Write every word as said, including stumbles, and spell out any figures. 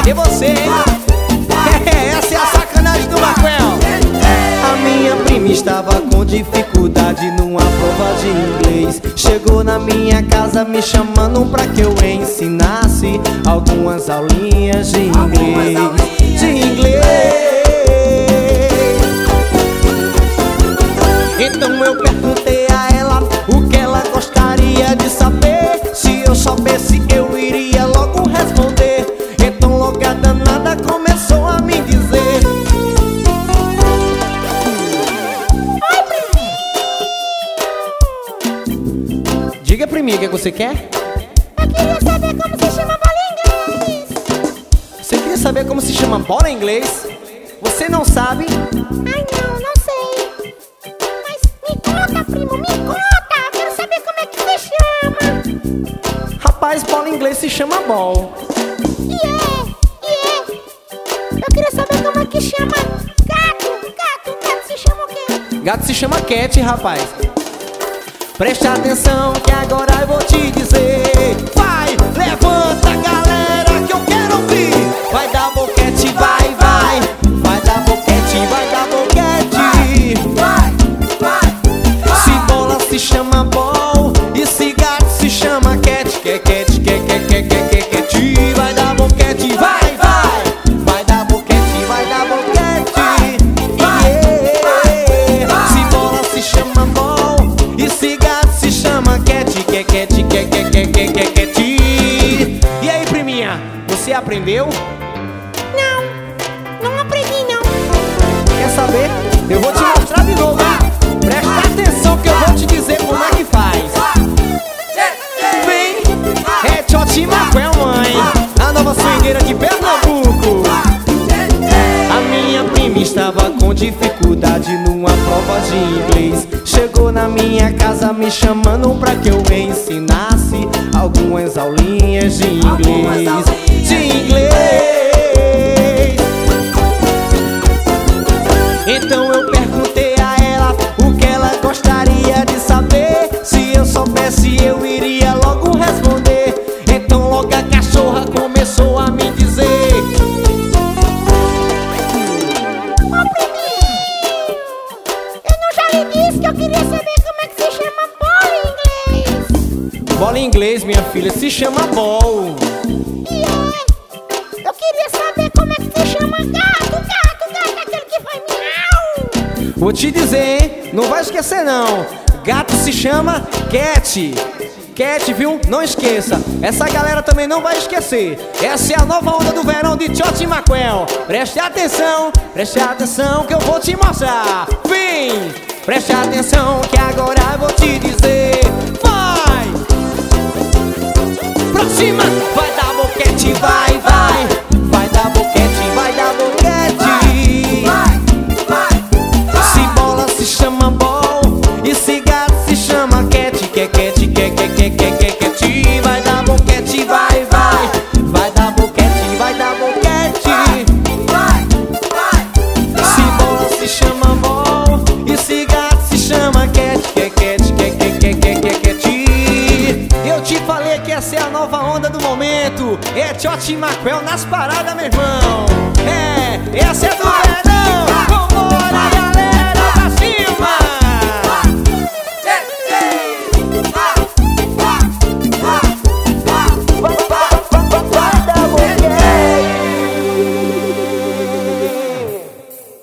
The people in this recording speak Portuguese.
E você, hein? Essa é a sacanagem do Maquel. A minha prima estava com dificuldade numa prova de inglês. Chegou na minha casa me chamando pra que eu ensinasse algumas aulinhas de inglês. De inglês. Então eu perguntei a ela o que ela gostaria de saber. Se eu soubesse eu iria logo responder. Então logo a danada começou a me dizer: oi, priminho. Diga, priminho, o que você quer? Eu queria saber como se chama bola em inglês. Você queria saber como se chama bola em inglês? Você não sabe? Ai não, não sei. Mas me conta, primo, me conta. Eu quero saber como é que se chama. Rapaz, bola em inglês se chama ball. E é, e é. Eu queria saber como é que chama gato. Gato, gato se chama o quê? Gato se chama cat, rapaz. Preste atenção que agora eu vou te dizer. Vai, levanta, galera, que eu quero ouvir. Vai dar boquete, vai, vai. Vai dar boquete, vai dar boquete. Vai, vai, vai. Se bola se chama ball e se gato se chama cat. Que cat, que que que que que cat. Vai dar boquete, vai, vai. Vai dar boquete, vai dar boquete. Yeah. Se bola se chama ball e se gato se chama cat. Que cat, que que que que que cat. E aí, priminha, você aprendeu? Não, não aprendi não. Quer saber? Eu vou te mostrar de novo, hein? Presta atenção que eu vou te dizer como é que faz. Vem, é Tchoti Maquel, mãe, a nova swingueira de Pernambuco. A minha prima estava com dificuldade numa prova de inglês. Chegou na minha casa me chamando pra que eu ensinasse algumas aulinhas de inglês. De inglês. Então eu perguntei a ela o que ela gostaria de saber. Se eu soubesse eu iria logo responder. Então logo a cachorra começou a me dizer: Ô, priminho, eu não já lhe disse que eu queria saber como é que se chama bola em inglês. bola em inglês, minha filha, se chama ball. E é, eu queria saber como é que se chama gato. Gato, gato, aquele que faz miau. Vou te dizer, hein? Não vai esquecer não. Gato se chama cat. Cat, viu? Não esqueça. Essa galera também não vai esquecer. Essa é a nova onda do verão de Tchoti Maquel. Preste atenção, preste atenção que eu vou te mostrar. Vem! Preste atenção que agora eu vou te dizer. Vai! Pra cima! Vai dar boquete, vai, vai. Vai dar boquete, vai dar boquete. Vai, vai, vai. Se bola se chama ball e se gato se chama cat. Que cat, que que que que que cat. Vai dar boquete, vai, vai. Vai dar boquete, vai dar boquete. Vai, vai, vai. Se bola se chama ball e se gato se chama cat. Que cat, que que que que que cat. Eu te falei que essa é a nova onda do momento. É Tchoti Maquel nas paradas, meu irmão. É, essa é do verão. Vambora, galera, pra cima.